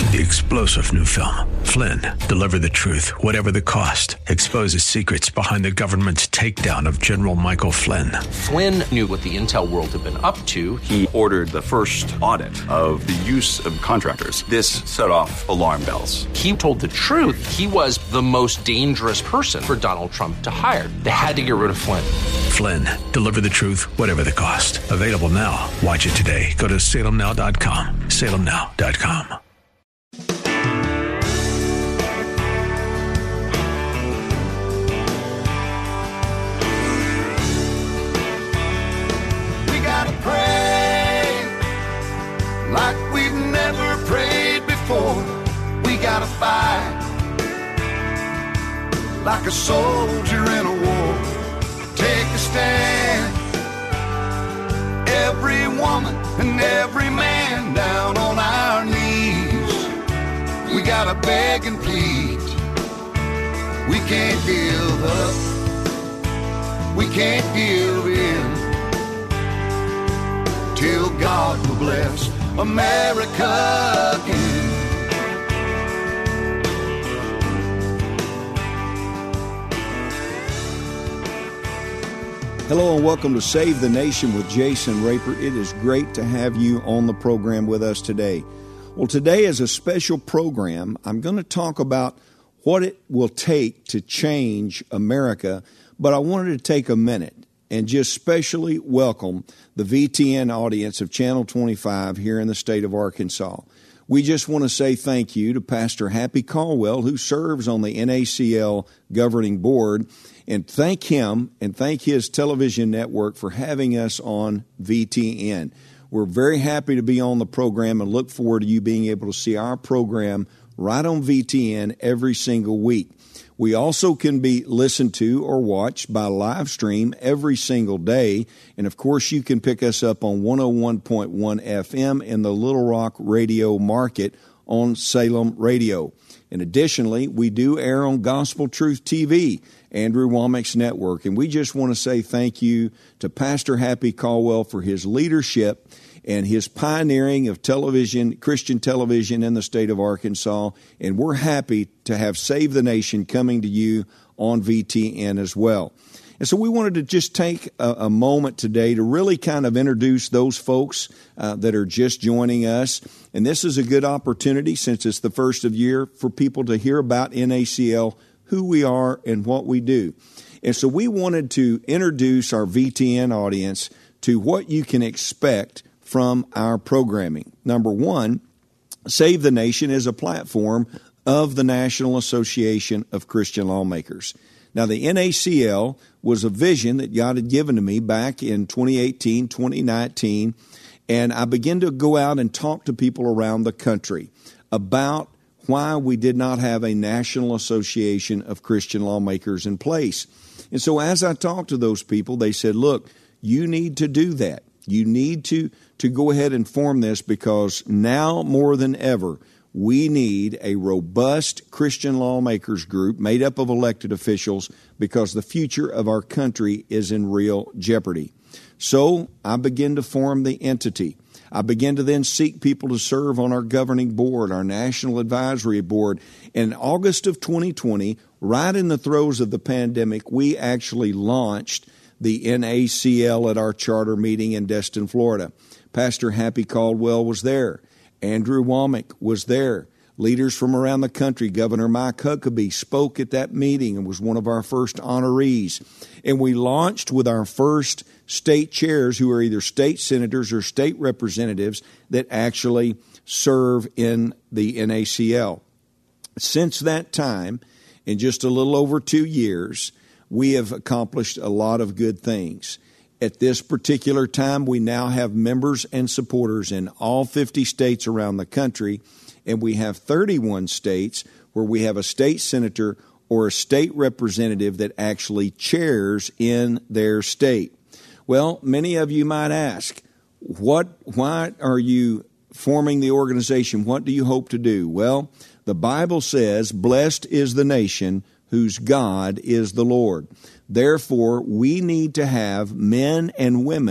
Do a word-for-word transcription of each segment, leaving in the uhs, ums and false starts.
The explosive new film, Flynn, deliver the truth, whatever the cost, exposes secrets behind the government's takedown of General Michael Flynn. Flynn knew what the intel world had been up to. He ordered the first audit of the use of contractors. This set off alarm bells. He told the truth. He was the most dangerous person for Donald Trump to hire. They had to get rid of Flynn. Flynn, deliver the truth, whatever the cost. Available now. Watch it today. Go to salem now dot com. salem now dot com. Like we've never prayed before. We gotta fight like a soldier in a war. Take a stand. Every woman and every man down on our knees. We gotta beg and plead. We can't give up. We can't give in till God will bless America again. Hello and welcome to Save the Nation with Jason Raper. It is great to have you on the program with us today. Well, today is a special program. I'm going to talk about what it will take to change America, but I wanted to take a minute and just specially welcome the V T N audience of Channel twenty-five here in the state of Arkansas. We just want to say thank you to Pastor Happy Caldwell, who serves on the N A C L governing board, and thank him and thank his television network for having us on V T N. We're very happy to be on the program and look forward to you being able to see our program right on V T N every single week. We also can be listened to or watched by live stream every single day. And, of course, you can pick us up on one oh one point one F M in the Little Rock radio market on Salem Radio. And additionally, we do air on Gospel Truth T V, Andrew Womack's network. And we just want to say thank you to Pastor Happy Caldwell for his leadership and his pioneering of television, Christian television in the state of Arkansas. And we're happy to have Save the Nation coming to you on V T N as well. And so we wanted to just take a, a moment today to really kind of introduce those folks uh, that are just joining us. And this is a good opportunity, since it's the first of year, for people to hear about N A C L, who we are and what we do. And so we wanted to introduce our V T N audience to what you can expect from our programming. Number one, Save the Nation is a platform of the National Association of Christian Lawmakers. Now, the N A C L was a vision that God had given to me back in twenty eighteen, twenty nineteen, and I began to go out and talk to people around the country about why we did not have a National Association of Christian Lawmakers in place. And so as I talked to those people, they said, look, you need to do that. You need to, to go ahead and form this, because now more than ever, we need a robust Christian lawmakers group made up of elected officials, because the future of our country is in real jeopardy. So I began to form the entity. I began to then seek people to serve on our governing board, our National Advisory Board. In August of twenty twenty, right in the throes of the pandemic, we actually launched the N A C L at our charter meeting in Destin, Florida. Pastor Happy Caldwell was there. Andrew Womack was there. Leaders from around the country, Governor Mike Huckabee, spoke at that meeting and was one of our first honorees. And we launched with our first state chairs, who are either state senators or state representatives that actually serve in the N A C L. Since that time, in just a little over two years, we have accomplished a lot of good things. At this particular time, we now have members and supporters in all fifty states around the country, and we have thirty-one states where we have a state senator or a state representative that actually chairs in their state. Well, many of you might ask, what, why are you forming the organization? What do you hope to do? Well, the Bible says, blessed is the nation whose God is the Lord. Therefore, we need to have men and women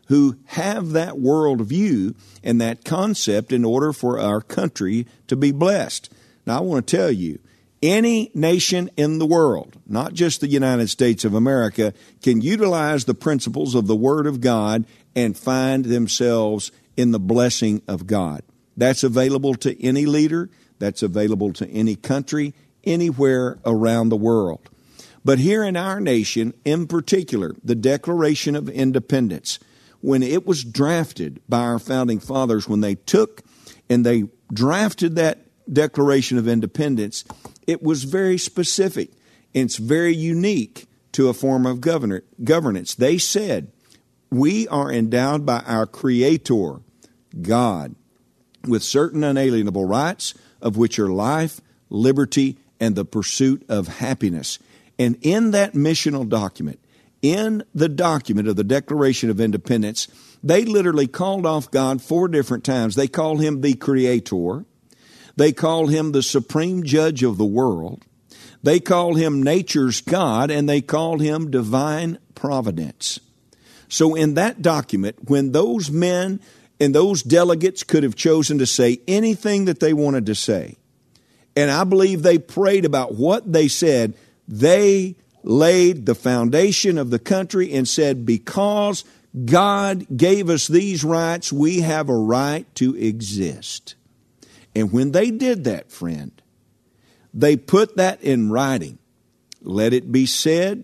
who have that worldview and that concept in order for our country to be blessed. Now, I want to tell you, any nation in the world, not just the United States of America, can utilize the principles of the Word of God and find themselves in the blessing of God. That's available to any leader. That's available to any country, anywhere around the world. But here in our nation, in particular, the Declaration of Independence, when it was drafted by our founding fathers, when they took and they drafted that Declaration of Independence, it was very specific. It's very unique to a form of governor, governance. They said, we are endowed by our Creator, God, with certain unalienable rights, of which are life, liberty, and the pursuit of happiness. And in that missional document, in the document of the Declaration of Independence, they literally called off God four different times. They called him the Creator. They called him the supreme judge of the world. They called him nature's God, and they called him divine providence. So in that document, when those men and those delegates could have chosen to say anything that they wanted to say, and I believe they prayed about what they said, they laid the foundation of the country and said, because God gave us these rights, we have a right to exist. And when they did that, friend, they put that in writing. Let it be said,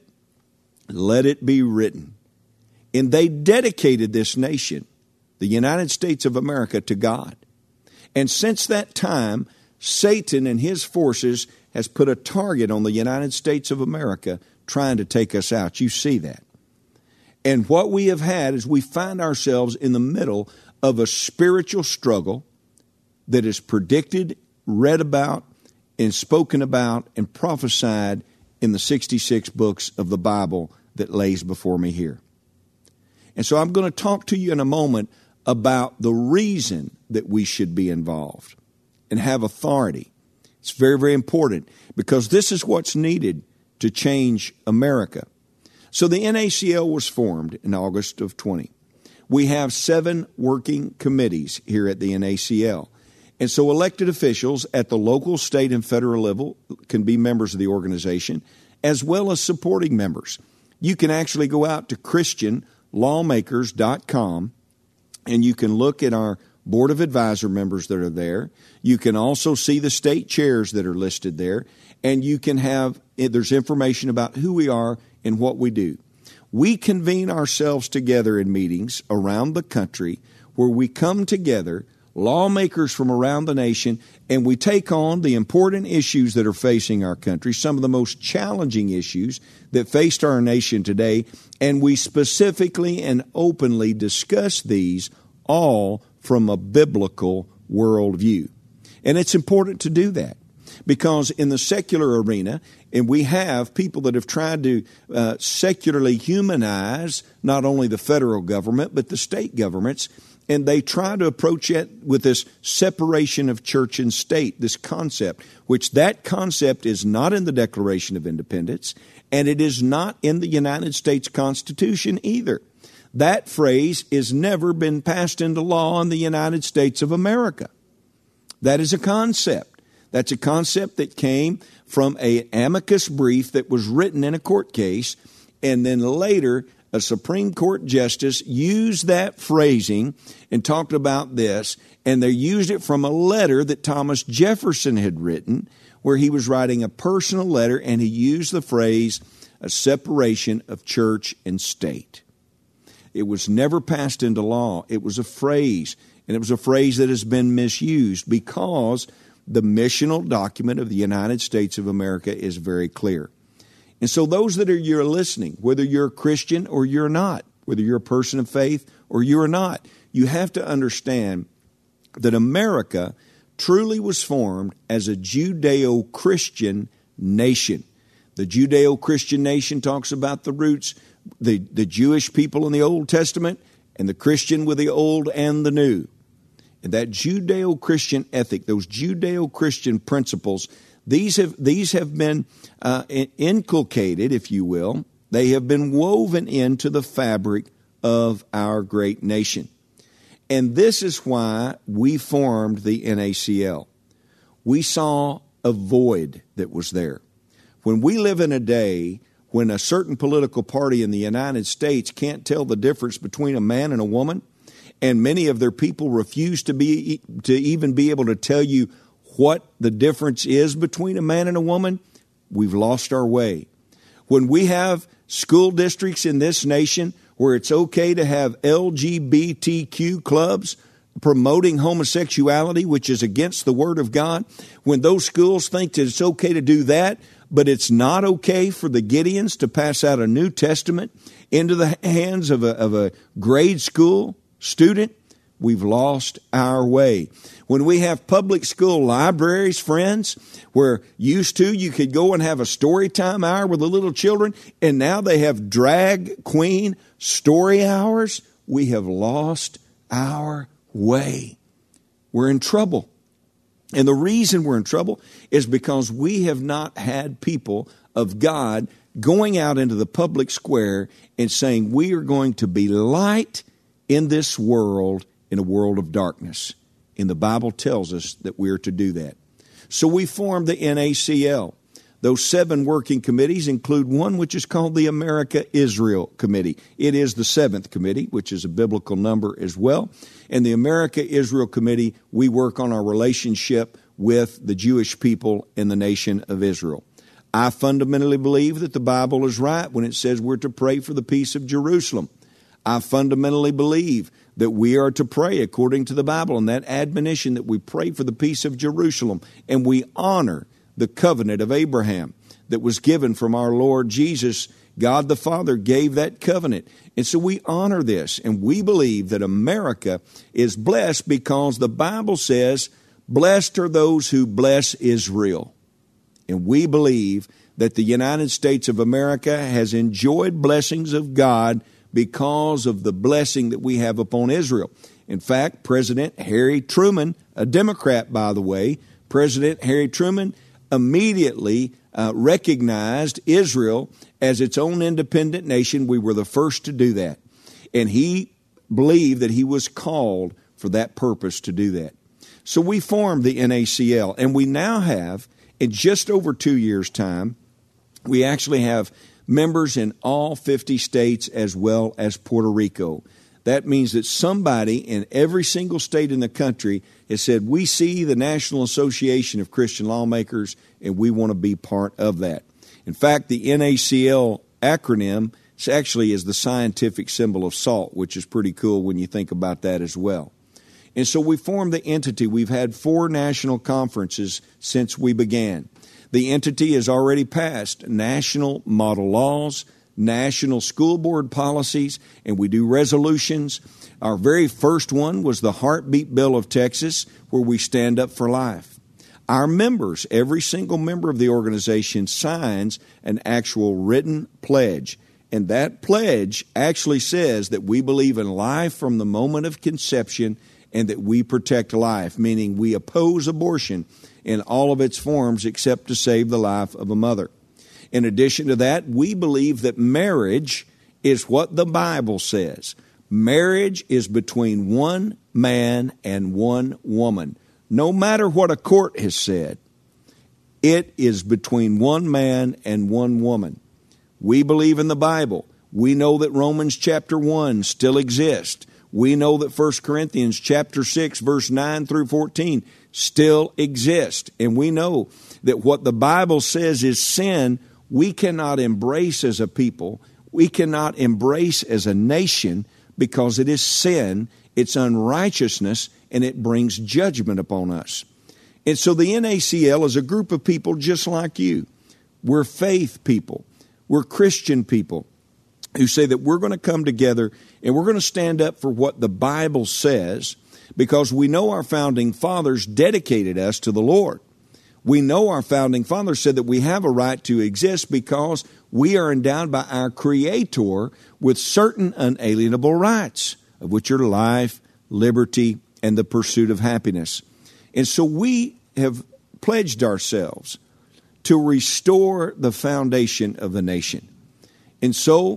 let it be written. And they dedicated this nation, the United States of America, to God. And since that time, Satan and his forces has put a target on the United States of America trying to take us out. You see that. And what we have had is we find ourselves in the middle of a spiritual struggle that is predicted, read about, and spoken about, and prophesied in the sixty-six books of the Bible that lays before me here. And so I'm going to talk to you in a moment about the reason that we should be involved and have authority. It's very, very important because this is what's needed to change America. So the N A C L was formed in August of twenty. We have seven working committees here at the N A C L. And so elected officials at the local, state, and federal level can be members of the organization, as well as supporting members. You can actually go out to Christian lawmakers dot com, and you can look at our board of advisor members that are there. You can also see the state chairs that are listed there, and you can have, there's information about who we are and what we do. We convene ourselves together in meetings around the country where we come together, lawmakers from around the nation, and we take on the important issues that are facing our country, some of the most challenging issues that faced our nation today, and we specifically and openly discuss these all from a biblical worldview. And it's important to do that because in the secular arena, and we have people that have tried to uh, secularly humanize not only the federal government but the state governments, and they try to approach it with this separation of church and state, this concept, which that concept is not in the Declaration of Independence, and it is not in the United States Constitution either. That phrase has never been passed into law in the United States of America. That is a concept. That's a concept that came from an amicus brief that was written in a court case, and then later a Supreme Court justice used that phrasing and talked about this, and they used it from a letter that Thomas Jefferson had written, where he was writing a personal letter, and he used the phrase, a separation of church and state. It was never passed into law. It was a phrase, and it was a phrase that has been misused because the missional document of the United States of America is very clear. And so those that are you're listening, whether you're a Christian or you're not, whether you're a person of faith or you're not, you have to understand that America truly was formed as a Judeo-Christian nation. The Judeo-Christian nation talks about the roots, the, the Jewish people in the Old Testament and the Christian with the Old and the New. And that Judeo-Christian ethic, those Judeo-Christian principles, these have these have been uh, inculcated, if you will. They have been woven into the fabric of our great nation. And this is why we formed the N A C L. We saw a void that was there. When we live in a day when a certain political party in the United States can't tell the difference between a man and a woman, and many of their people refuse to be to even be able to tell you what the difference is between a man and a woman, we've lost our way. When we have school districts in this nation where it's okay to have L G B T Q clubs promoting homosexuality, which is against the Word of God, when those schools think that it's okay to do that, but it's not okay for the Gideons to pass out a New Testament into the hands of a, of a grade school student, we've lost our way. When we have public school libraries, friends, where used to you could go and have a story time hour with the little children, and now they have drag queen story hours, we have lost our way. We're in trouble. And the reason we're in trouble is because we have not had people of God going out into the public square and saying we are going to be light in this world, in a world of darkness. And the Bible tells us that we are to do that. So we formed the N A C L. Those seven working committees include one which is called the America-Israel Committee. It is the seventh committee, which is a biblical number as well. And the America-Israel Committee, we work on our relationship with the Jewish people in the nation of Israel. I fundamentally believe that the Bible is right when it says we're to pray for the peace of Jerusalem. I fundamentally believe that we are to pray according to the Bible and that admonition that we pray for the peace of Jerusalem, and we honor the covenant of Abraham that was given from our Lord Jesus. God the Father gave that covenant. And so we honor this, and we believe that America is blessed because the Bible says, blessed are those who bless Israel. And we believe that the United States of America has enjoyed blessings of God because of the blessing that we have upon Israel. In fact, President Harry Truman, a Democrat, by the way, President Harry Truman immediately uh, recognized Israel as its own independent nation. We were the first to do that. And he believed that he was called for that purpose to do that. So we formed the N A C L, and we now have, in just over two years' time, we actually have members in all fifty states as well as Puerto Rico. That means that somebody in every single state in the country has said, we see the National Association of Christian Lawmakers, and we want to be part of that. In fact, the N A C L acronym actually is the scientific symbol of salt, which is pretty cool when you think about that as well. And so we formed the entity. We've had four national conferences since we began. The entity has already passed national model laws, national school board policies, and we do resolutions. Our very first one was the Heartbeat Bill of Texas, where we stand up for life. Our members, every single member of the organization, signs an actual written pledge. And that pledge actually says that we believe in life from the moment of conception and that we protect life, meaning we oppose abortion in all of its forms except to save the life of a mother. In addition to that, we believe that marriage is what the Bible says. Marriage is between one man and one woman. No matter what a court has said, it is between one man and one woman. We believe in the Bible. We know that Romans chapter one still exists. We know that First Corinthians chapter six, verse nine through fourteen still exists. And we know that what the Bible says is sin, we cannot embrace as a people. We cannot embrace as a nation because it is sin, it's unrighteousness, and it brings judgment upon us. And so the N A C L is a group of people just like you. We're faith people. We're Christian people who say that we're going to come together and we're going to stand up for what the Bible says because we know our founding fathers dedicated us to the Lord. We know our founding fathers said that we have a right to exist because we are endowed by our Creator with certain unalienable rights, of which are life, liberty, and the pursuit of happiness. And so we have pledged ourselves to restore the foundation of the nation. And so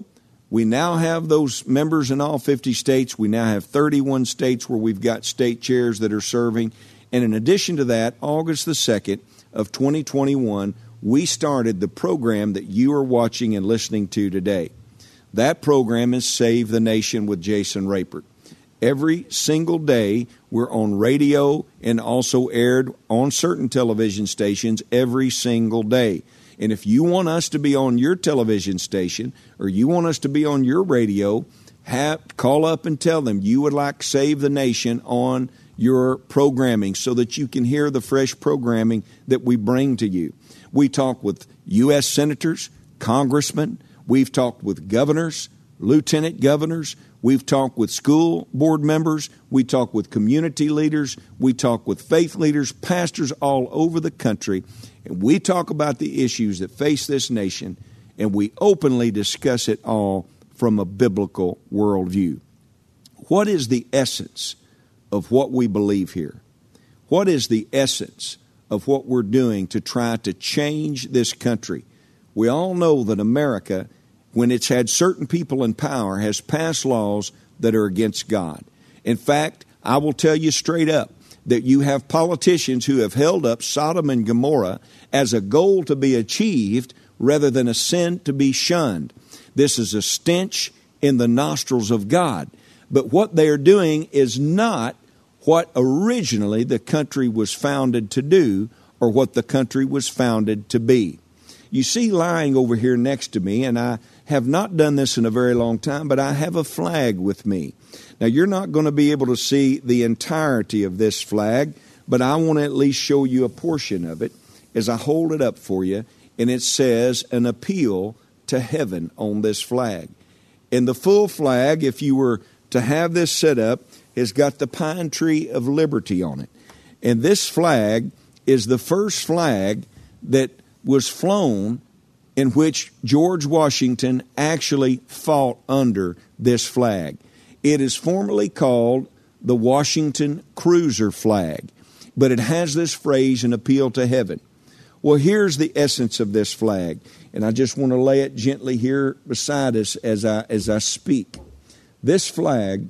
We now have those members in all fifty states. We now have thirty-one states where we've got state chairs that are serving. And in addition to that, August the second of twenty twenty-one, we started the program that you are watching and listening to today. That program is Save the Nation with Jason Rapert. Every single day, we're on radio and also aired on certain television stations every single day. And if you want us to be on your television station or you want us to be on your radio, have, call up and tell them you would like Save the Nation on your programming so that you can hear the fresh programming that we bring to you. We talk with U S senators, congressmen. We've talked with governors, lieutenant governors. We've talked with school board members. We talk with community leaders. We talk with faith leaders, pastors all over the country. And we talk about the issues that face this nation, and we openly discuss it all from a biblical worldview. What is the essence of what we believe here? What is the essence of what we're doing to try to change this country? We all know that America, when it's had certain people in power, has passed laws that are against God. In fact, I will tell you straight up that you have politicians who have held up Sodom and Gomorrah as a goal to be achieved rather than a sin to be shunned. This is a stench in the nostrils of God. But what they are doing is not what originally the country was founded to do or what the country was founded to be. You see lying over here next to me, and I have not done this in a very long time, but I have a flag with me. Now, you're not going to be able to see the entirety of this flag, but I want to at least show you a portion of it as I hold it up for you, and it says an appeal to heaven on this flag. And the full flag, if you were to have this set up, has got the pine tree of liberty on it. And this flag is the first flag that was flown in which George Washington actually fought under this flag. It is formally called the Washington Cruiser flag, but it has this phrase, an appeal to heaven. Well, here's the essence of this flag, and I just want to lay it gently here beside us as I as I speak. This flag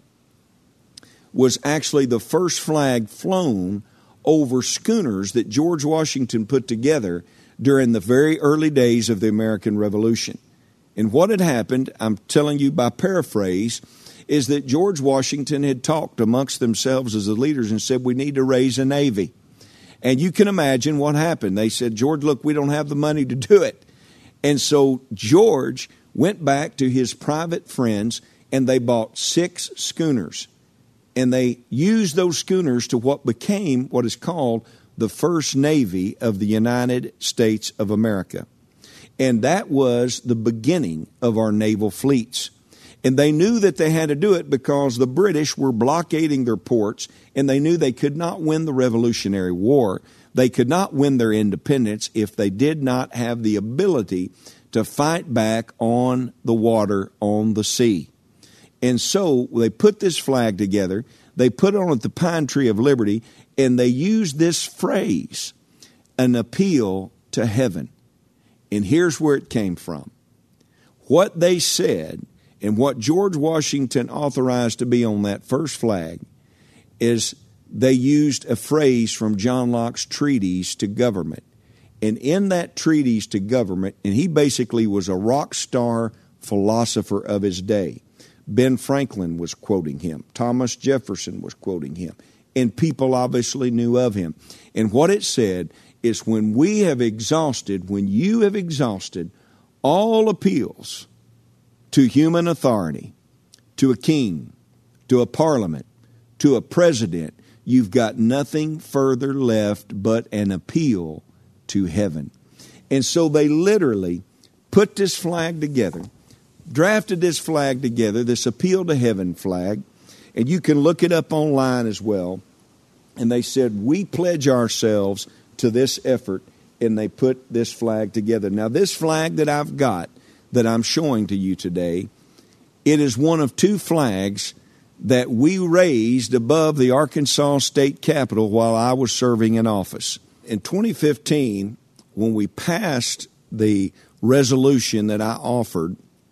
was actually the first flag flown over schooners that George Washington put together during the very early days of the American Revolution. And what had happened, I'm telling you by paraphrase, is that George Washington had talked amongst themselves as the leaders and said, we need to raise a navy. And you can imagine what happened. They said, George, look, we don't have the money to do it. And so George went back to his private friends and they bought six schooners. And they used those schooners to what became what is called the First Navy of the United States of America. And that was the beginning of our naval fleets. And they knew that they had to do it because the British were blockading their ports, and they knew they could not win the Revolutionary War. They could not win their independence if they did not have the ability to fight back on the water, on the sea. And so they put this flag together. They put on it the pine tree of liberty, and they used this phrase, an appeal to heaven. And here's where it came from. What they said and what George Washington authorized to be on that first flag is they used a phrase from John Locke's Treatise to Government. And in that Treatise to Government, and he basically was a rock star philosopher of his day. Ben Franklin was quoting him. Thomas Jefferson was quoting him. And people obviously knew of him. And what it said is when we have exhausted, when you have exhausted all appeals to human authority, to a king, to a parliament, to a president, you've got nothing further left but an appeal to heaven. And so they literally put this flag together, drafted this flag together, this appeal to heaven flag, and you can look it up online as well. And they said, we pledge ourselves to this effort, and they put this flag together. Now, this flag that I've got, that I'm showing to you today, it is one of two flags that we raised above the Arkansas State Capitol while I was serving in office. In twenty fifteen, when we passed the resolution that I offered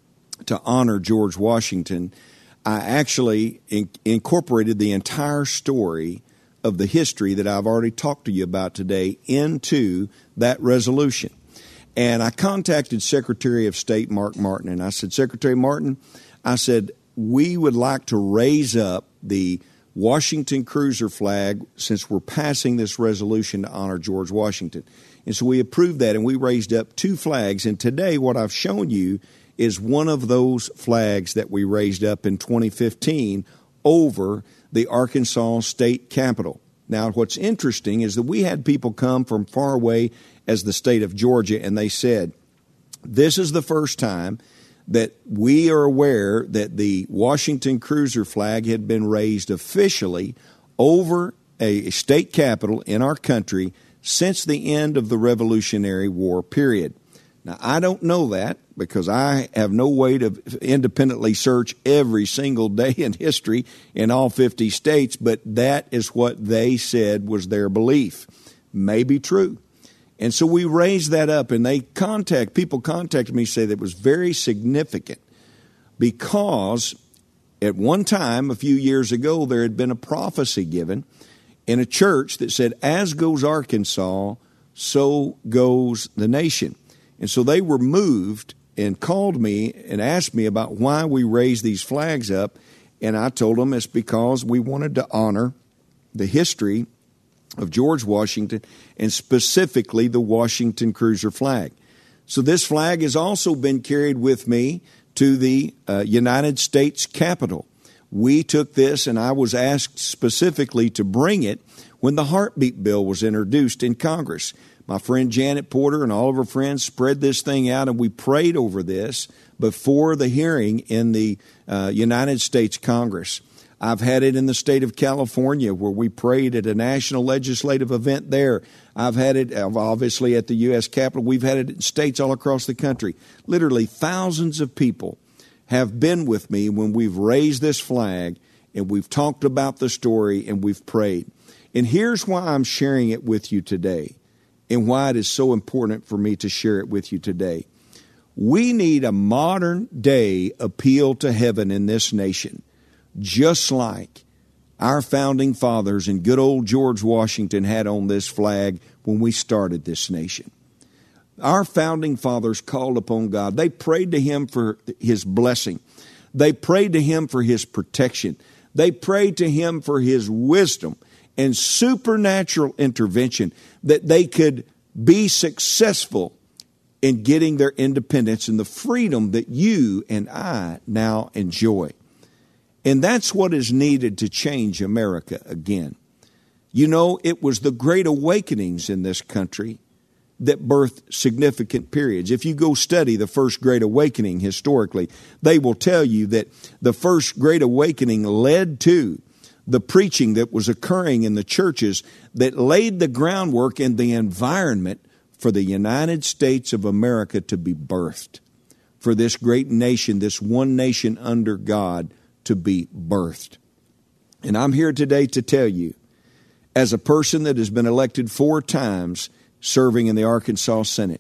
to honor George Washington, I actually in- incorporated the entire story of the history that I've already talked to you about today into that resolution. And I contacted Secretary of State Mark Martin, and I said, Secretary Martin, I said, we would like to raise up the Washington Cruiser flag since we're passing this resolution to honor George Washington. And so we approved that, and we raised up two flags. And today what I've shown you is one of those flags that we raised up in twenty fifteen over the Arkansas state capitol. Now, what's interesting is that we had people come from far away as the state of Georgia, and they said, this is the first time that we are aware that the Washington Cruiser flag had been raised officially over a state capitol in our country since the end of the Revolutionary War period. Now, I don't know that because I have no way to independently search every single day in history in all fifty states, but that is what they said was their belief. May be true. And so we raised that up, and they contact people contacted me, say that it was very significant because at one time, a few years ago, there had been a prophecy given in a church that said, as goes Arkansas, so goes the nation. And so they were moved and called me and asked me about why we raised these flags up. And I told them it's because we wanted to honor the history of George Washington and specifically the Washington Cruiser flag. So this flag has also been carried with me to the uh, United States Capitol. We took this, and I was asked specifically to bring it when the heartbeat bill was introduced in Congress. My friend Janet Porter and all of her friends spread this thing out, and we prayed over this before the hearing in the uh, United States Congress. I've had it in the state of California where we prayed at a national legislative event there. I've had it obviously at the U S Capitol. We've had it in states all across the country. Literally thousands of people have been with me when we've raised this flag and we've talked about the story and we've prayed. And here's why I'm sharing it with you today and why it is so important for me to share it with you today. We need a modern day appeal to heaven in this nation, just like our founding fathers and good old George Washington had on this flag when we started this nation. Our founding fathers called upon God. They prayed to Him for His blessing. They prayed to Him for His protection. They prayed to Him for His wisdom and supernatural intervention that they could be successful in getting their independence and the freedom that you and I now enjoy. And that's what is needed to change America again. You know, it was the great awakenings in this country that birthed significant periods. If you go study the first Great Awakening historically, they will tell you that the first Great Awakening led to the preaching that was occurring in the churches that laid the groundwork and the environment for the United States of America to be birthed, for this great nation, this one nation under God, to be birthed. And I'm here today to tell you, as a person that has been elected four times serving in the Arkansas Senate,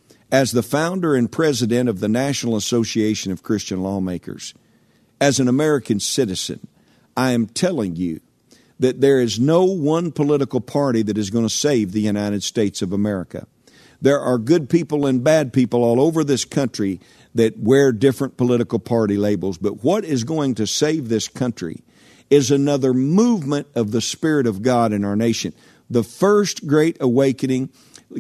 as the founder and president of the National Association of Christian Lawmakers, as an American citizen, I am telling you that there is no one political party that is going to save the United States of America. There are good people and bad people all over this country that wear different political party labels. But what is going to save this country is another movement of the Spirit of God in our nation. The first Great Awakening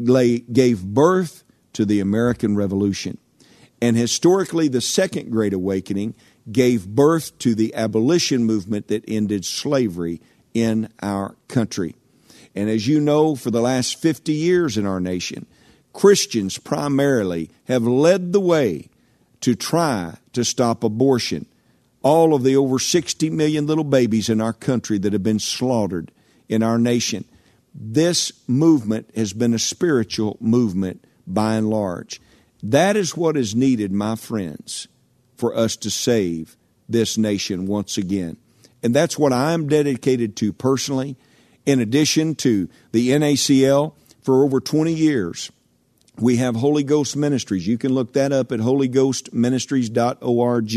gave birth to the American Revolution. And historically, the second Great Awakening gave birth to the abolition movement that ended slavery in our country. And as you know, for the last fifty years in our nation, Christians primarily have led the way to try to stop abortion. All of the over sixty million little babies in our country that have been slaughtered in our nation. This movement has been a spiritual movement by and large. That is what is needed, my friends, for us to save this nation once again. And that's what I'm dedicated to personally. In addition to the N A C L, for over twenty years, We have Holy Ghost Ministries. You can look that up at holy ghost ministries dot org.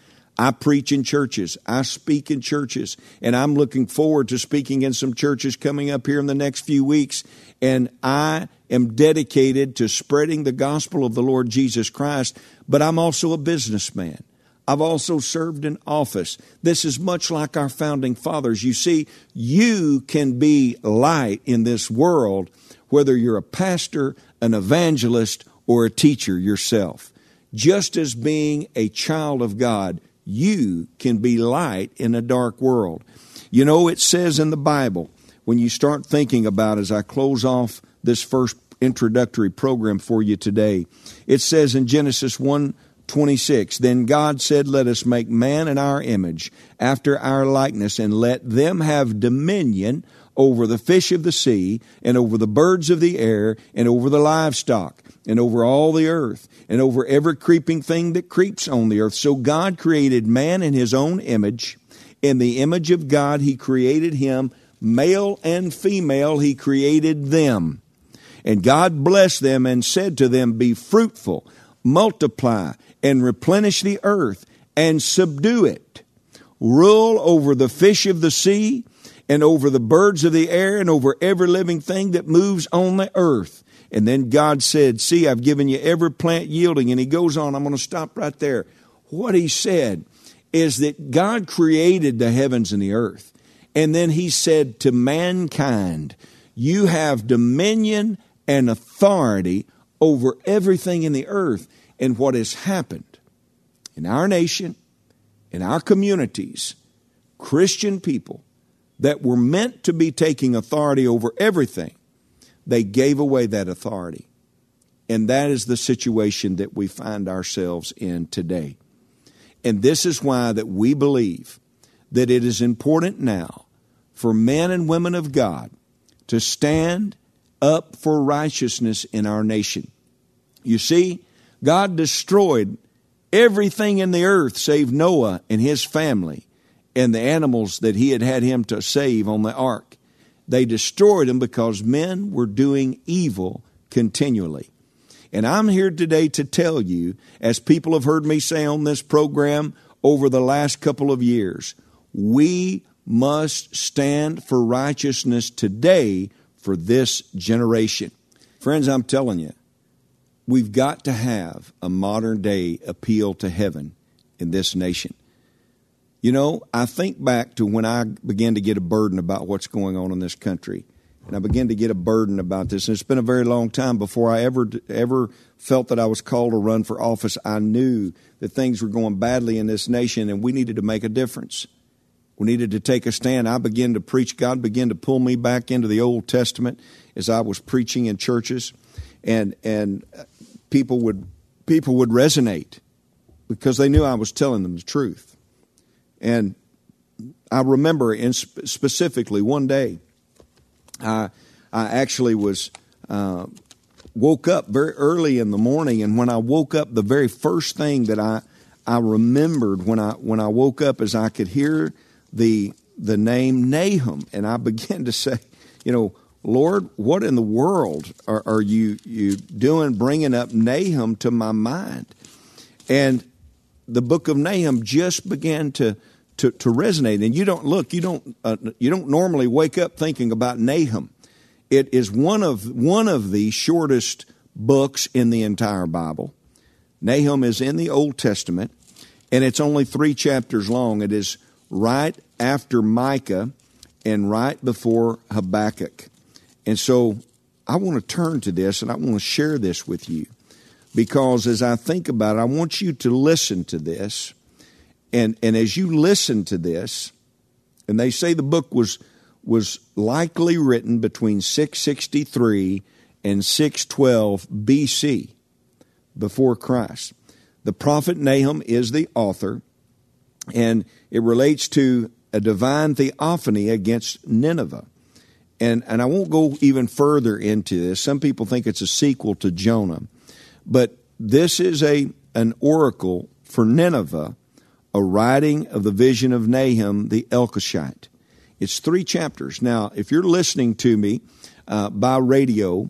I preach in churches. I speak in churches. And I'm looking forward to speaking in some churches coming up here in the next few weeks. And I am dedicated to spreading the gospel of the Lord Jesus Christ. But I'm also a businessman. I've also served in office. This is much like our founding fathers. You see, you can be light in this world, whether you're a pastor, an evangelist, or a teacher yourself. Just as being a child of God, you can be light in a dark world. You know, it says in the Bible, when you start thinking about, as I close off this first introductory program for you today, it says in Genesis one twenty-six, then God said, let us make man in our image, after our likeness, and let them have dominion over the fish of the sea, and over the birds of the air, and over the livestock, and over all the earth, and over every creeping thing that creeps on the earth. So God created man in His own image. In the image of God He created him. Male and female He created them. And God blessed them and said to them, be fruitful, multiply, and replenish the earth, and subdue it. Rule over the fish of the sea, and over the birds of the air, and over every living thing that moves on the earth. And then God said, see, I've given you every plant yielding. And He goes on, I'm going to stop right there. What He said is that God created the heavens and the earth. And then He said to mankind, you have dominion and authority over everything in the earth. And what has happened in our nation, in our communities, Christian people that were meant to be taking authority over everything, they gave away that authority. And that is the situation that we find ourselves in today. And this is why that we believe that it is important now for men and women of God to stand up for righteousness in our nation. You see, God destroyed everything in the earth save Noah and his family and the animals that He had had him to save on the ark. They destroyed them because men were doing evil continually. And I'm here today to tell you, as people have heard me say on this program over the last couple of years, we must stand for righteousness today for this generation. Friends, I'm telling you, we've got to have a modern day appeal to heaven in this nation. You know, I think back to when I began to get a burden about what's going on in this country. And I began to get a burden about this. And it's been a very long time before I ever ever felt that I was called to run for office. I knew that things were going badly in this nation and we needed to make a difference. We needed to take a stand. I began to preach. God began to pull me back into the Old Testament as I was preaching in churches. And and people would people would resonate because they knew I was telling them the truth. And I remember in sp- specifically one day, I I actually was uh, woke up very early in the morning, and when I woke up, the very first thing that I I remembered when I when I woke up is I could hear the the name Nahum, and I began to say, you know, Lord, what in the world are, are you you doing, bringing up Nahum to my mind? And the book of Nahum just began to. To, to resonate. And you don't look, you don't uh, you don't normally wake up thinking about Nahum. It is one of one of the shortest books in the entire Bible. Nahum is in the Old Testament, and it's only three chapters long. It is right after Micah and right before Habakkuk. And so I want to turn to this, and I want to share this with you, because as I think about it, I want you to listen to this. And and as you listen to this, and they say the book was was likely written between six sixty-three and six twelve B C, before Christ. The prophet Nahum is the author, and it relates to a divine theophany against Nineveh. And and I won't go even further into this. Some people think it's a sequel to Jonah, but this is a an oracle for Nineveh, a writing of the vision of Nahum the Elkoshite. It's three chapters. Now, if you're listening to me uh, by radio,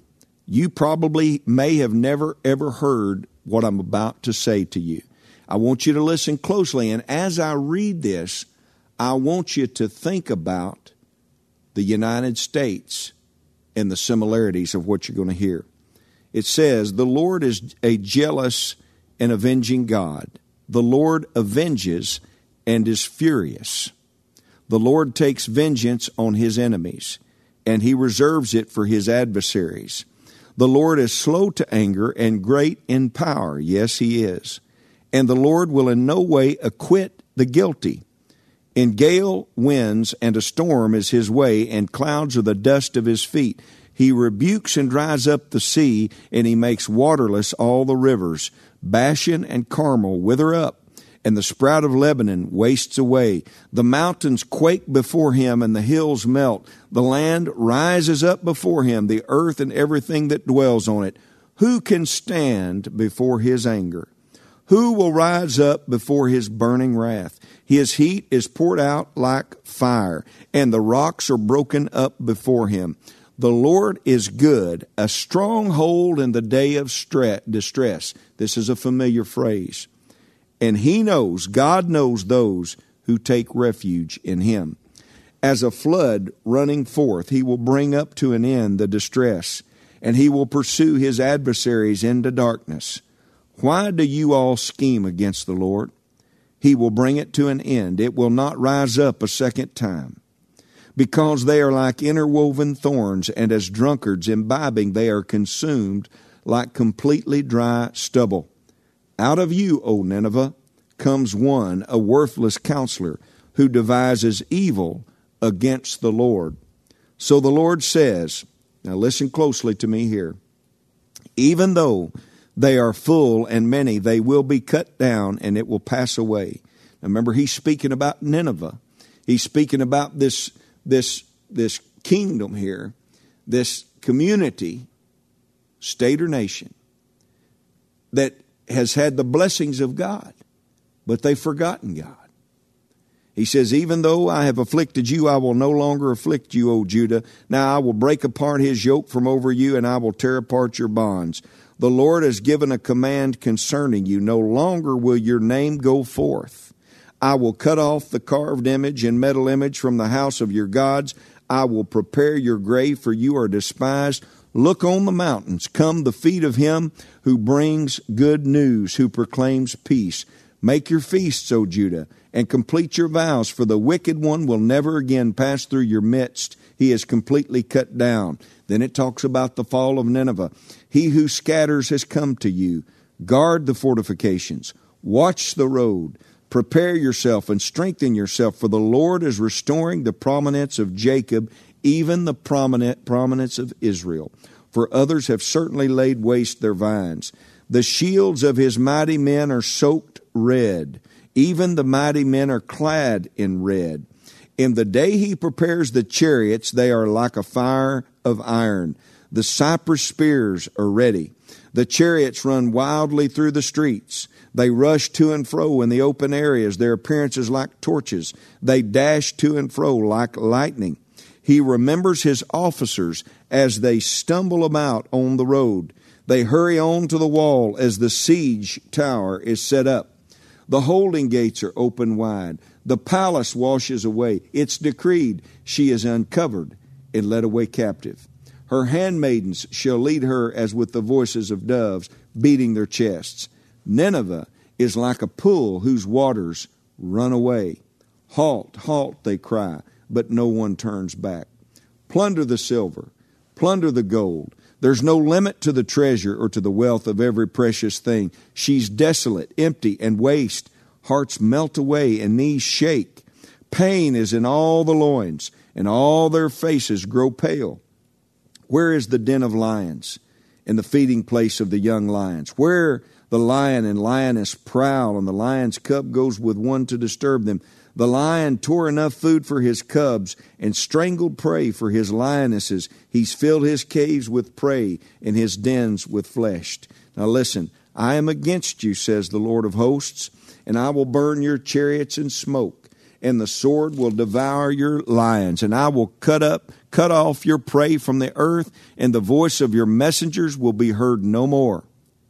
You probably may have never, ever heard what I'm about to say to you. I want you to listen closely, and as I read this, I want you to think about the United States and the similarities of what you're going to hear. It says, the Lord is a jealous and avenging God. The Lord avenges and is furious. The Lord takes vengeance on his enemies, and he reserves it for his adversaries. The Lord is slow to anger and great in power. Yes, he is. And the Lord will in no way acquit the guilty. In gale winds and a storm is his way, and clouds are the dust of his feet. He rebukes and dries up the sea, and he makes waterless all the rivers. Bashan and Carmel wither up, and the sprout of Lebanon wastes away. The mountains quake before him, and the hills melt. The land rises up before him, the earth and everything that dwells on it. Who can stand before his anger? Who will rise up before his burning wrath? His heat is poured out like fire, and the rocks are broken up before him. The Lord is good, a stronghold in the day of distress. This is a familiar phrase. And he knows, God knows those who take refuge in him. As a flood running forth, he will bring up to an end the distress, and he will pursue his adversaries into darkness. Why do you all scheme against the Lord? He will bring it to an end. It will not rise up a second time. Because they are like interwoven thorns, and as drunkards imbibing, they are consumed like completely dry stubble. Out of you, O Nineveh, comes one, a worthless counselor, who devises evil against the Lord. So the Lord says, now listen closely to me here, even though they are full and many, they will be cut down, and it will pass away. Now remember, he's speaking about Nineveh. He's speaking about this, this, this kingdom here, this community, state or nation, that has had the blessings of God, but they've forgotten God. He says, even though I have afflicted you, I will no longer afflict you, O Judah. Now I will break apart his yoke from over you, and I will tear apart your bonds. The Lord has given a command concerning you. No longer will your name go forth. I will cut off the carved image and metal image from the house of your gods. I will prepare your grave, for you are despised. Look on the mountains. Come the feet of him who brings good news, who proclaims peace. Make your feasts, O Judah, and complete your vows, for the wicked one will never again pass through your midst. He is completely cut down. Then it talks about the fall of Nineveh. He who scatters has come to you. Guard the fortifications. Watch the road. Prepare yourself and strengthen yourself, for the Lord is restoring the prominence of Jacob, even the prominent prominence of Israel. For others have certainly laid waste their vines. The shields of his mighty men are soaked red. Even the mighty men are clad in red. In the day he prepares the chariots, they are like a fire of iron. The cypress spears are ready. The chariots run wildly through the streets. They rush to and fro in the open areas. Their appearance is like torches. They dash to and fro like lightning. He remembers his officers as they stumble about on the road. They hurry on to the wall as the siege tower is set up. The holding gates are open wide. The palace washes away. It's decreed, she is uncovered and led away captive. Her handmaidens shall lead her as with the voices of doves, beating their chests. Nineveh is like a pool whose waters run away. Halt, halt, they cry, but no one turns back. Plunder the silver, plunder the gold. There's no limit to the treasure or to the wealth of every precious thing. She's desolate, empty, and waste. Hearts melt away and knees shake. Pain is in all the loins, and all their faces grow pale. Where is the den of lions and the feeding place of the young lions? Where the lion and lioness prowl, and the lion's cub goes with one to disturb them. The lion tore enough food for his cubs and strangled prey for his lionesses. He's filled his caves with prey and his dens with flesh. Now listen, I am against you, says the Lord of hosts, and I will burn your chariots in smoke, and the sword will devour your lions, and I will cut up cut off your prey from the earth, and the voice of your messengers will be heard no more.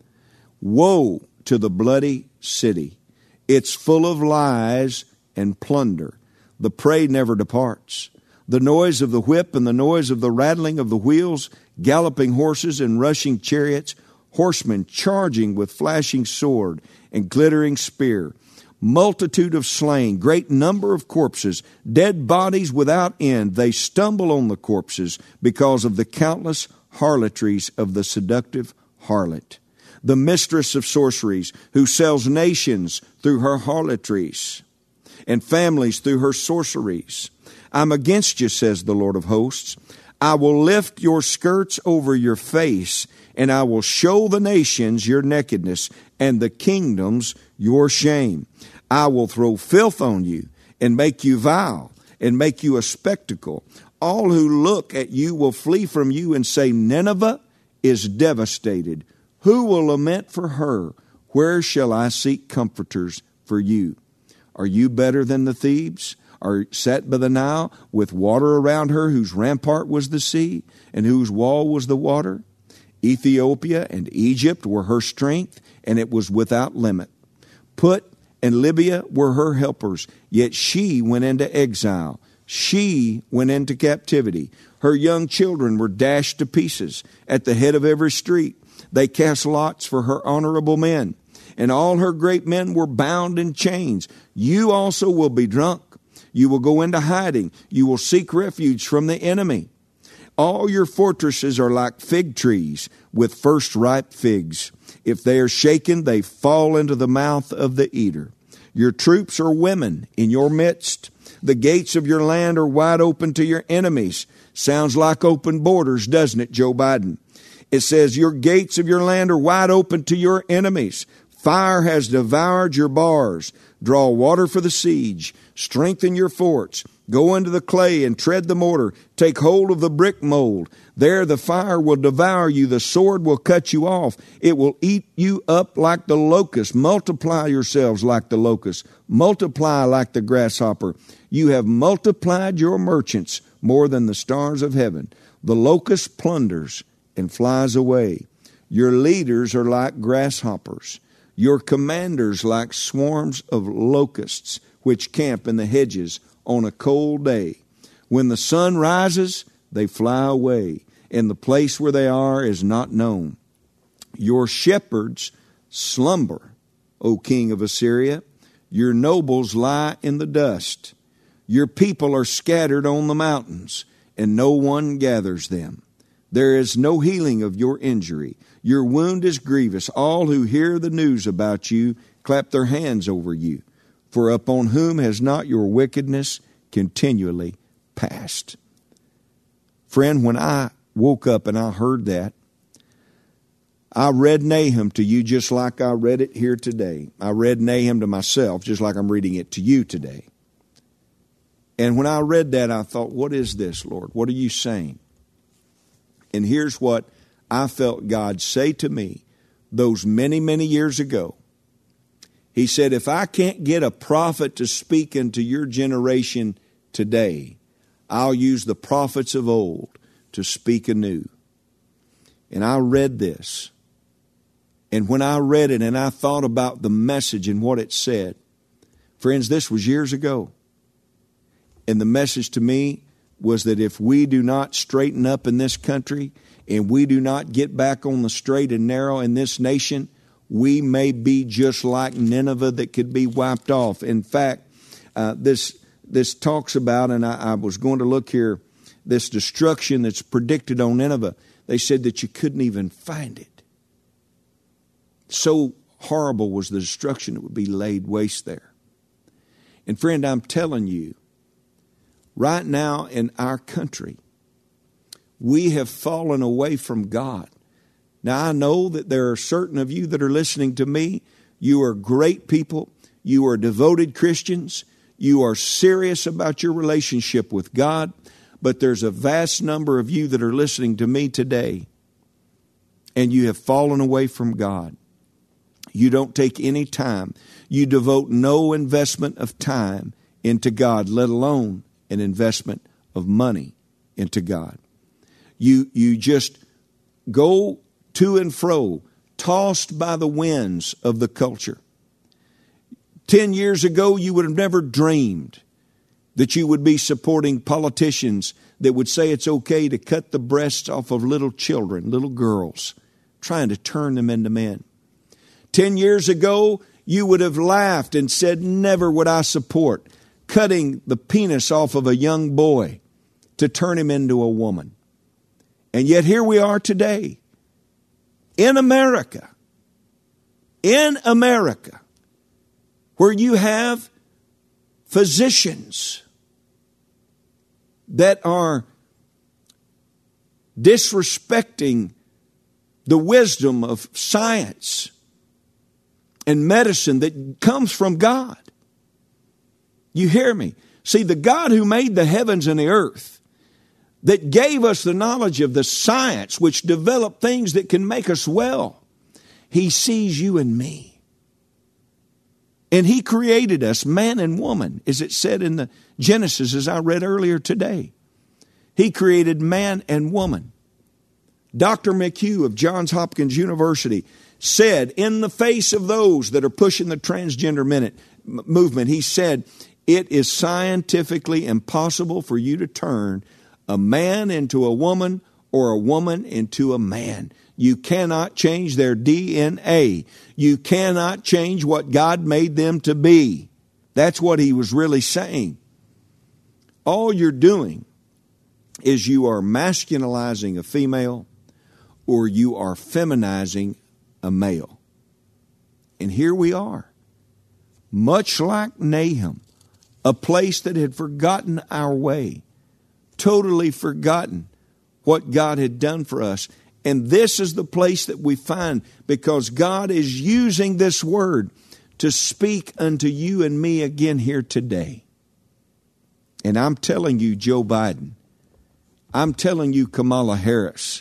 Woe to the bloody city! It's full of lies and plunder. The prey never departs. The noise of the whip and the noise of the rattling of the wheels, galloping horses and rushing chariots, horsemen charging with flashing sword and glittering spear, multitude of slain, great number of corpses, dead bodies without end. They stumble on the corpses because of the countless harlotries of the seductive harlot, the mistress of sorceries, who sells nations through her harlotries and families through her sorceries. I'm against you, says the Lord of hosts. I will lift your skirts over your face, and I will show the nations your nakedness and the kingdoms your shame. I will throw filth on you and make you vile and make you a spectacle. All who look at you will flee from you and say, Nineveh is devastated. Who will lament for her? Where shall I seek comforters for you? Are you better than the Thebes? Are set by the Nile with water around her, whose rampart was the sea and whose wall was the water? Ethiopia and Egypt were her strength, and it was without limit. Put and Libya were her helpers, yet she went into exile. She went into captivity. Her young children were dashed to pieces at the head of every street. They cast lots for her honorable men, and all her great men were bound in chains. You also will be drunk. You will go into hiding. You will seek refuge from the enemy. All your fortresses are like fig trees with first ripe figs. If they are shaken, they fall into the mouth of the eater. Your troops are women in your midst. The gates of your land are wide open to your enemies. Sounds like open borders, doesn't it, Joe Biden? It says your gates of your land are wide open to your enemies. Fire has devoured your bars. Draw water for the siege. Strengthen your forts. Go into the clay and tread the mortar. Take hold of the brick mold. There the fire will devour you. The sword will cut you off. It will eat you up like the locust. Multiply yourselves like the locust. Multiply like the grasshopper. You have multiplied your merchants more than the stars of heaven. The locust plunders and flies away. Your leaders are like grasshoppers. Your commanders like swarms of locusts, which camp in the hedges on a cold day. When the sun rises, they fly away, and the place where they are is not known. Your shepherds slumber, O king of Assyria. Your nobles lie in the dust. Your people are scattered on the mountains, and no one gathers them. There is no healing of your injury. Your wound is grievous. All who hear the news about you clap their hands over you. For upon whom has not your wickedness continually passed? Friend, when I woke up and I heard that, I read Nahum to you just like I read it here today. I read Nahum to myself just like I'm reading it to you today. And when I read that, I thought, what is this, Lord? What are you saying? And here's what I felt God say to me those many, many years ago. He said, if I can't get a prophet to speak into your generation today, I'll use the prophets of old to speak anew. And I read this. And when I read it and I thought about the message and what it said, friends, this was years ago. And the message to me was that if we do not straighten up in this country and we do not get back on the straight and narrow in this nation, we may be just like Nineveh that could be wiped off. In fact, uh, this this talks about, and I, I was going to look here, this destruction that's predicted on Nineveh. They said that you couldn't even find it. So horrible was the destruction that would be laid waste there. And friend, I'm telling you, right now in our country, we have fallen away from God. Now, I know that there are certain of you that are listening to me. You are great people. You are devoted Christians. You are serious about your relationship with God. But there's a vast number of you that are listening to me today, and you have fallen away from God. You don't take any time. You devote no investment of time into God, let alone an investment of money into God. You, you just go to and fro, tossed by the winds of the culture. Ten years ago, you would have never dreamed that you would be supporting politicians that would say it's okay to cut the breasts off of little children, little girls, trying to turn them into men. Ten years ago, you would have laughed and said, never would I support cutting the penis off of a young boy to turn him into a woman. And yet here we are today in America, in America, where you have physicians that are disrespecting the wisdom of science and medicine that comes from God. You hear me? See, the God who made the heavens and the earth, that gave us the knowledge of the science which developed things that can make us well, He sees you and me. And He created us, man and woman, as it said in the Genesis, as I read earlier today. He created man and woman. Doctor McHugh of Johns Hopkins University said, in the face of those that are pushing the transgender minute, m- movement, he said, it is scientifically impossible for you to turn a man into a woman or a woman into a man. You cannot change their D N A. You cannot change what God made them to be. That's what he was really saying. All you're doing is you are masculinizing a female or you are feminizing a male. And here we are, much like Nahum, a place that had forgotten our way, totally forgotten what God had done for us. And this is the place that we find, because God is using this word to speak unto you and me again here today. And I'm telling you, Joe Biden, I'm telling you, Kamala Harris,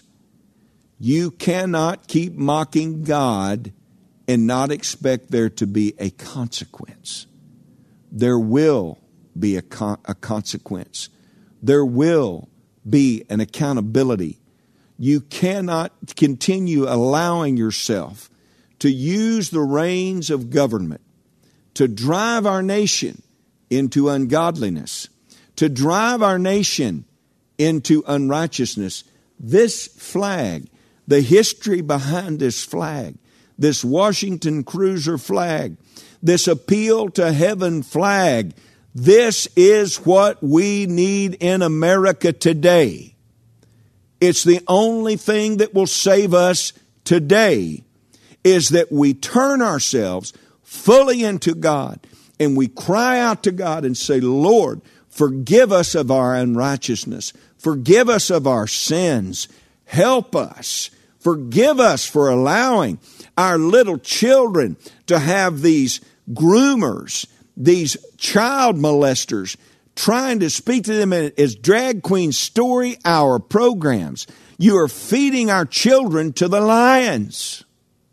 you cannot keep mocking God and not expect there to be a consequence. There will be a, con- a consequence. There will be an accountability. You cannot continue allowing yourself to use the reins of government to drive our nation into ungodliness, to drive our nation into unrighteousness. This flag, the history behind this flag, this Washington Cruiser flag, this appeal to heaven flag, this is what we need in America today. It's the only thing that will save us today, is that we turn ourselves fully into God and we cry out to God and say, Lord, forgive us of our unrighteousness. Forgive us of our sins. Help us. Forgive us for allowing our little children to have these groomers, these child molesters, trying to speak to them as drag queen story hour programs. You are feeding our children to the lions.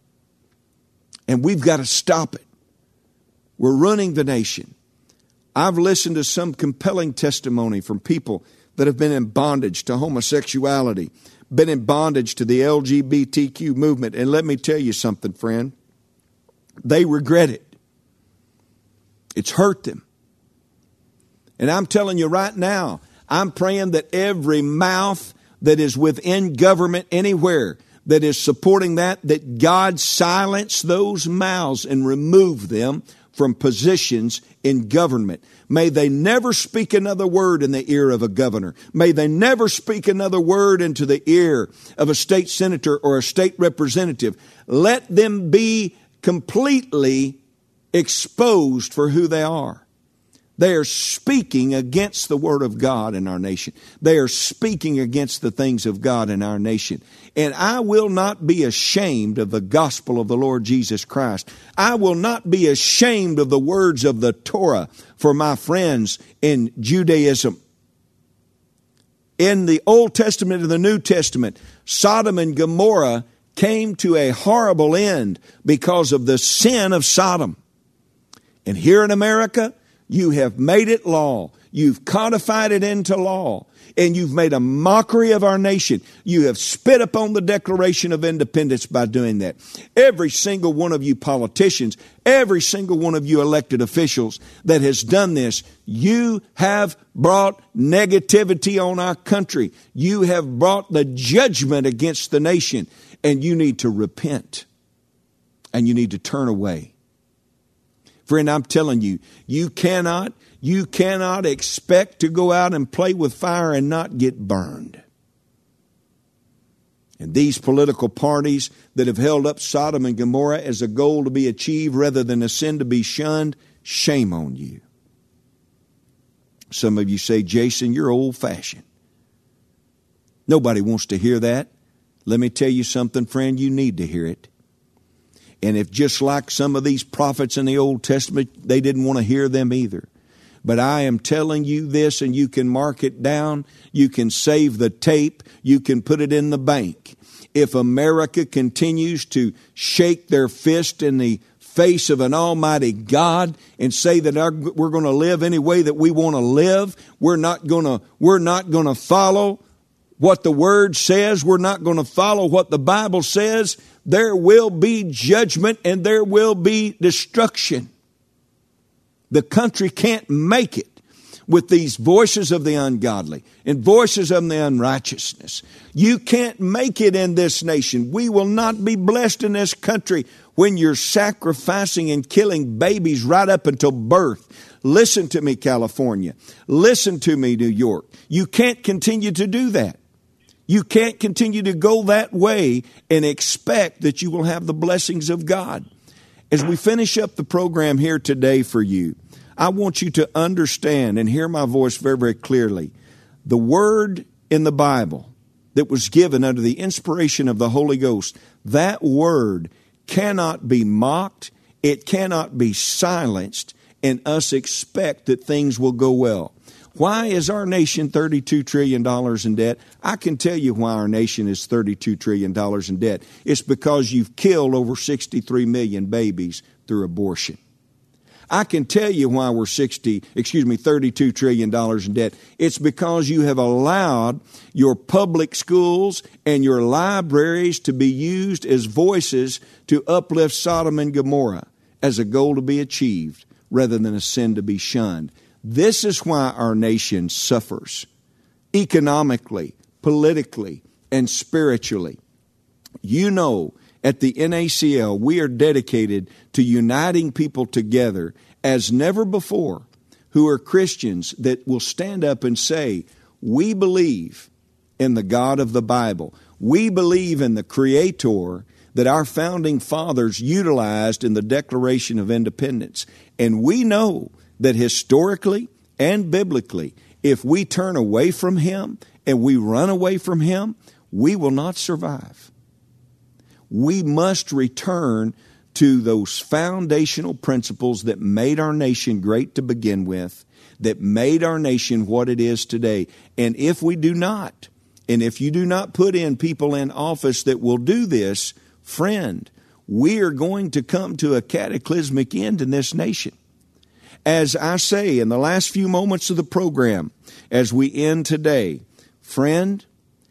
And we've got to stop it. We're ruining the nation. I've listened to some compelling testimony from people that have been in bondage to homosexuality, been in bondage to the L G B T Q movement. And let me tell you something, friend. They regret it. It's hurt them. And I'm telling you right now, I'm praying that every mouth that is within government anywhere that is supporting that, that God silence those mouths and remove them from positions in government. May they never speak another word in the ear of a governor. May they never speak another word into the ear of a state senator or a state representative. Let them be completely exposed for who they are. They are speaking against the Word of God in our nation. They are speaking against the things of God in our nation. And I will not be ashamed of the gospel of the Lord Jesus Christ. I will not be ashamed of the words of the Torah for my friends in Judaism. In the Old Testament and the New Testament, Sodom and Gomorrah came to a horrible end because of the sin of Sodom. And here in America, you have made it law. You've codified it into law. And you've made a mockery of our nation. You have spit upon the Declaration of Independence by doing that. Every single one of you politicians, every single one of you elected officials that has done this, you have brought negativity on our country. You have brought the judgment against the nation. And you need to repent. And you need to turn away. Friend, I'm telling you, you cannot You cannot expect to go out and play with fire and not get burned. And these political parties that have held up Sodom and Gomorrah as a goal to be achieved rather than a sin to be shunned, shame on you. Some of you say, Jason, you're old-fashioned. Nobody wants to hear that. Let me tell you something, friend, you need to hear it. And if just like some of these prophets in the Old Testament, they didn't want to hear them either. But I am telling you this, and you can mark it down. You can save the tape. You can put it in the bank. If America continues to shake their fist in the face of an almighty God and say that our, we're going to live any way that we want to live, we're not going to, we're not going to follow what the Word says, we're not going to follow what the Bible says, there will be judgment and there will be destruction. The country can't make it with these voices of the ungodly and voices of the unrighteousness. You can't make it in this nation. We will not be blessed in this country when you're sacrificing and killing babies right up until birth. Listen to me, California. Listen to me, New York. You can't continue to do that. You can't continue to go that way and expect that you will have the blessings of God. As we finish up the program here today for you, I want you to understand and hear my voice very, very clearly. The word in the Bible that was given under the inspiration of the Holy Ghost, that word cannot be mocked, it cannot be silenced, and us expect that things will go well. Why is our nation thirty-two trillion dollars in debt? I can tell you why our nation is thirty-two trillion dollars in debt. It's because you've killed over sixty-three million babies through abortion. I can tell you why we're sixty, excuse me, thirty-two trillion dollars in debt. It's because you have allowed your public schools and your libraries to be used as voices to uplift Sodom and Gomorrah as a goal to be achieved rather than a sin to be shunned. This is why our nation suffers economically, politically, and spiritually. You know, at the N A C L, we are dedicated to uniting people together as never before who are Christians that will stand up and say, we believe in the God of the Bible. We believe in the Creator that our founding fathers utilized in the Declaration of Independence. And we know that historically and biblically, if we turn away from Him and we run away from Him, we will not survive. We must return to those foundational principles that made our nation great to begin with, that made our nation what it is today. And if we do not, and if you do not put in people in office that will do this, friend, we are going to come to a cataclysmic end in this nation. As I say in the last few moments of the program, as we end today, friend,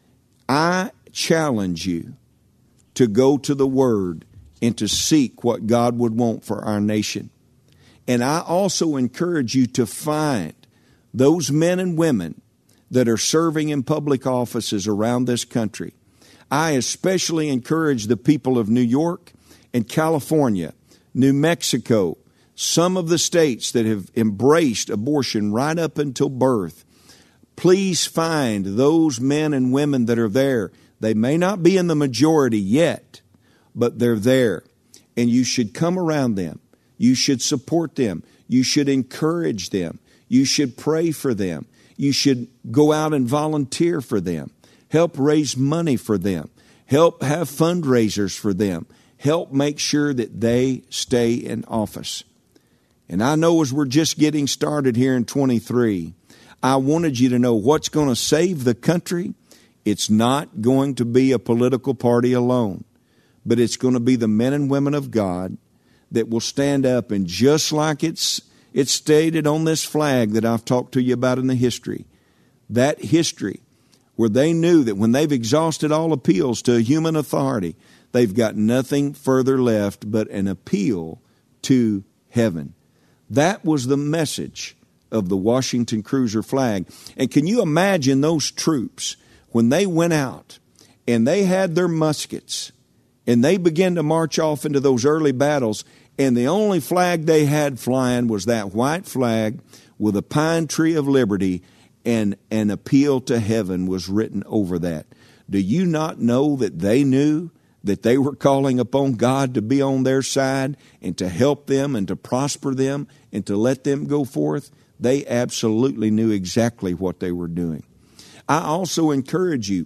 I challenge you to go to the Word and to seek what God would want for our nation. And I also encourage you to find those men and women that are serving in public offices around this country. I especially encourage the people of New York and California, New Mexico, some of the states that have embraced abortion right up until birth. Please find those men and women that are there. They may not be in the majority yet, but they're there. And you should come around them. You should support them. You should encourage them. You should pray for them. You should go out and volunteer for them. Help raise money for them. Help have fundraisers for them. Help make sure that they stay in office. And I know as we're just getting started here in twenty-three, I wanted you to know what's going to save the country. It's not going to be a political party alone, but it's going to be the men and women of God that will stand up, and just like it's it's stated on this flag that I've talked to you about in the history, that history where they knew that when they've exhausted all appeals to a human authority, they've got nothing further left but an appeal to heaven. That was the message of the Washington Cruiser flag. And can you imagine those troops when they went out and they had their muskets and they began to march off into those early battles, and the only flag they had flying was that white flag with a pine tree of liberty, and an appeal to heaven was written over that. Do you not know that they knew that they were calling upon God to be on their side and to help them and to prosper them and to let them go forth? They absolutely knew exactly what they were doing. I also encourage you,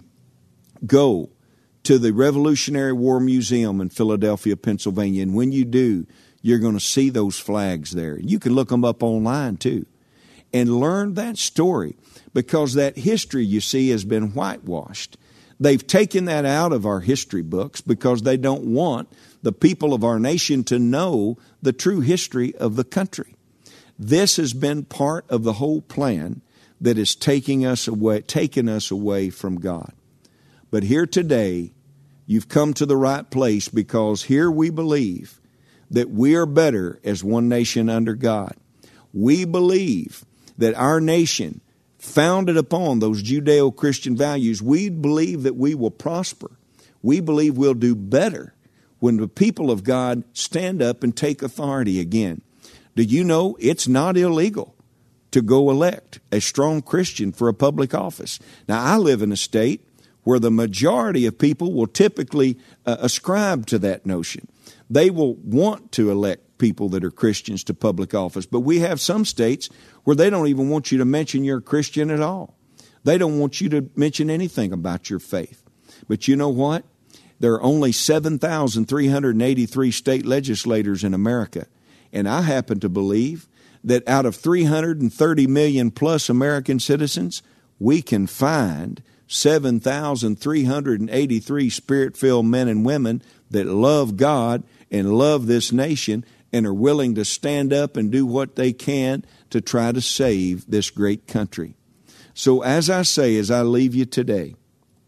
go to the Revolutionary War Museum in Philadelphia, Pennsylvania, and when you do, you're going to see those flags there. You can look them up online too and learn that story, because that history, you see, has been whitewashed. They've taken that out of our history books because they don't want the people of our nation to know the true history of the country. This has been part of the whole plan that is taking us away, taking us away from God. But here today, you've come to the right place, because here we believe that we are better as one nation under God. We believe that our nation, founded upon those Judeo-Christian values, we believe that we will prosper. We believe we'll do better when the people of God stand up and take authority again. Do you know it's not illegal to go elect a strong Christian for a public office? Now, I live in a state where the majority of people will typically uh, ascribe to that notion. They will want to elect people that are Christians to public office. But we have some states where they don't even want you to mention you're a Christian at all. They don't want you to mention anything about your faith. But you know what? There are only seven thousand three hundred eighty-three state legislators in America. And I happen to believe that out of three hundred thirty million plus American citizens, we can find seven thousand three hundred eighty-three Spirit-filled men and women that love God and love this nation and are willing to stand up and do what they can to try to save this great country. So as I say, as I leave you today,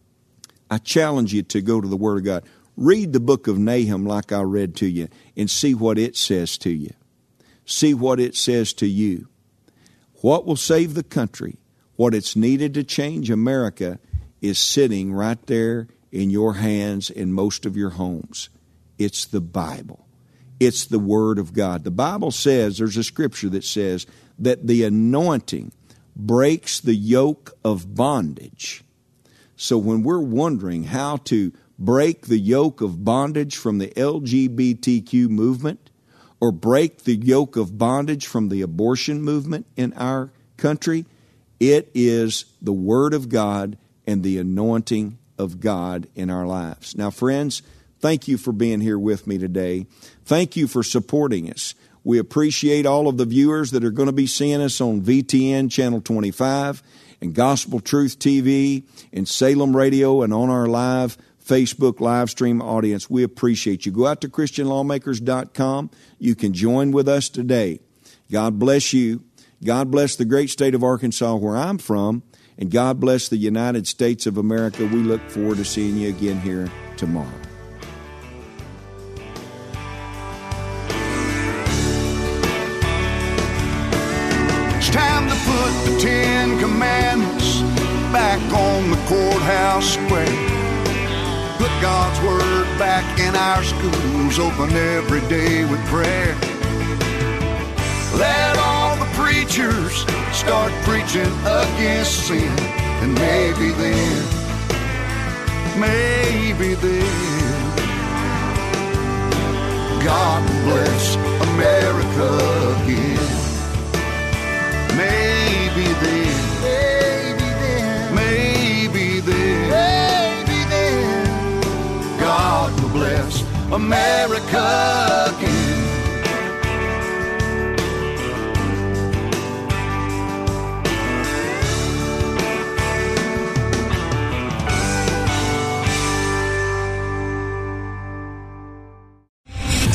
I challenge you to go to the Word of God. Read the book of Nahum like I read to you and see what it says to you. See what it says to you. What will save the country, what it's needed to change America, is sitting right there in your hands in most of your homes. It's the Bible. It's the Word of God. The Bible says, there's a scripture that says that the anointing breaks the yoke of bondage. So when we're wondering how to break the yoke of bondage from the L G B T Q movement, or break the yoke of bondage from the abortion movement in our country, it is the Word of God and the anointing of God in our lives. Now, friends, thank you for being here with me today. Thank you for supporting us. We appreciate all of the viewers that are going to be seeing us on V T N Channel twenty-five and Gospel Truth T V and Salem Radio and on our live Facebook live stream audience. We appreciate you. Go out to Christian Lawmakers dot com. You can join with us today. God bless you. God bless the great state of Arkansas where I'm from. And God bless the United States of America. We look forward to seeing you again here tomorrow. It's time to put the Ten Commandments back on the courthouse square. Put God's Word back in our schools, open every day with prayer. Let all the preachers start preaching against sin, and maybe then, maybe then, God will bless America again. Maybe then, maybe then, maybe then, maybe then, God will bless America again.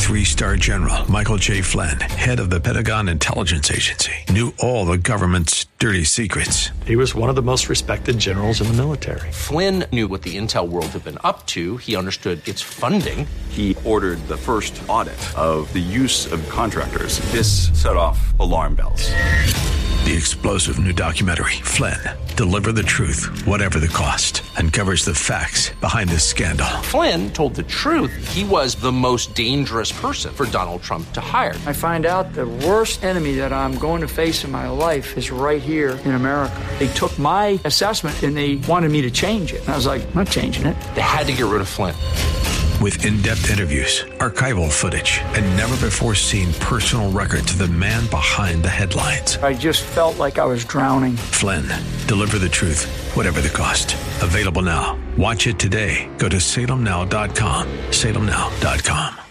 Three-star general Michael J. Flynn, head of the Pentagon Intelligence Agency, knew all the government's dirty secrets. He was one of the most respected generals in the military. Flynn knew what the intel world had been up to. He understood its funding. He ordered the first audit of the use of contractors. This set off alarm bells. The explosive new documentary, Flynn, Deliver the Truth, Whatever the Cost, uncovers the facts behind this scandal. Flynn told the truth. He was the most dangerous person for Donald Trump to hire. I find out the worst enemy that I'm going to face in my life is right here in America. They took my assessment and they wanted me to change it. And I was like, I'm not changing it. They had to get rid of Flynn. With in-depth interviews, archival footage, and never-before-seen personal records of the man behind the headlines. I just felt like I was drowning. Flynn, Deliver the Truth, Whatever the Cost. Available now. Watch it today. Go to salem now dot com. salem now dot com.